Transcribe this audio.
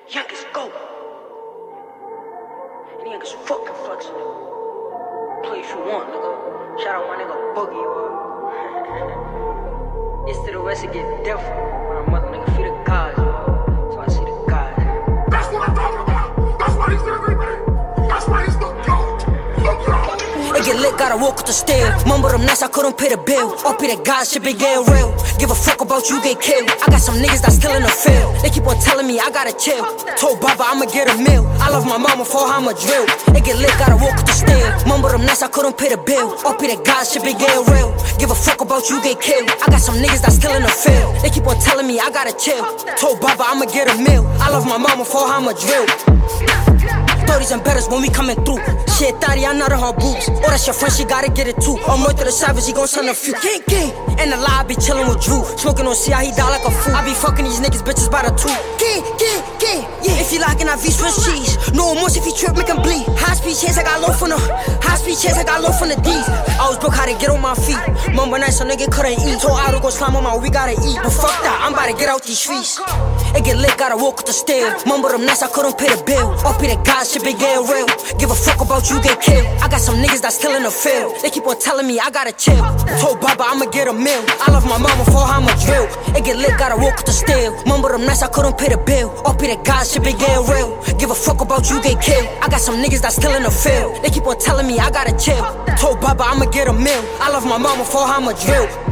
Youngest go. And youngest fucking flex, nigga. Play if you want, nigga. Shout out my nigga Boogie, It's to the rest, it get different. When I'm mother nigga feed the gods, so I see the gods. That's what I'm talking about. That's why he's everything. That's why he's the GOAT. It get lit, gotta walk with the steel. Mumble them nights, I couldn't pay the bill. Up the God, shit been getting real. Give a fuck about you get killed. I got some niggas that still in the field. They keep on telling me I gotta chill. Told Baba I'ma get a meal. I love my mama for how I'ma drill. It get lit, gotta walk with the steel. Mumble them nights, I couldn't pay the bill. Up the God, shit been getting real. Give a fuck about you get killed. I got some niggas that still in the field. They keep on telling me I gotta chill. Told Baba I'ma get a meal. I love my mama for how I'ma drill. 30s and betters when we coming through. Shit, thotty, I'm not in her boobs. Oh, that's your friend, she gotta get it too. I'm to the savage, he gon' send a few. Gang. And the lie, I be chillin' with Drew. Smoking on C.I., he die like a fool. I be fucking these niggas, bitches by the two. Gang. Yeah, if he lockin', I V Swiss cheese. No remorse if he trip, make him bleed. High speed chase, I got low from the D's. I was broke, how to get on my feet. Mumble nights, so nigga couldn't eat. Told Otto go slime on my, we gotta eat. But fuck that, I'm about to get out these streets. It get lit, gotta walk with the steel. Mumble them nights, I couldn't pay the bill. Up the God, shit been getting real. Give a fuck about you get killed. I got some niggas that still in the field. They keep on telling me I gotta chill. Told Baba I'ma get a meal. I love my mama for how I'ma drill. It get lit, gotta walk with the steel. Mumble them nights, I couldn't pay the bill. Up the God, shit been getting real. Give a fuck about you get killed. I got some niggas that still in the field. They keep on telling me I gotta chill. Told Baba I'ma get a meal. I love my mama for how I'ma drill.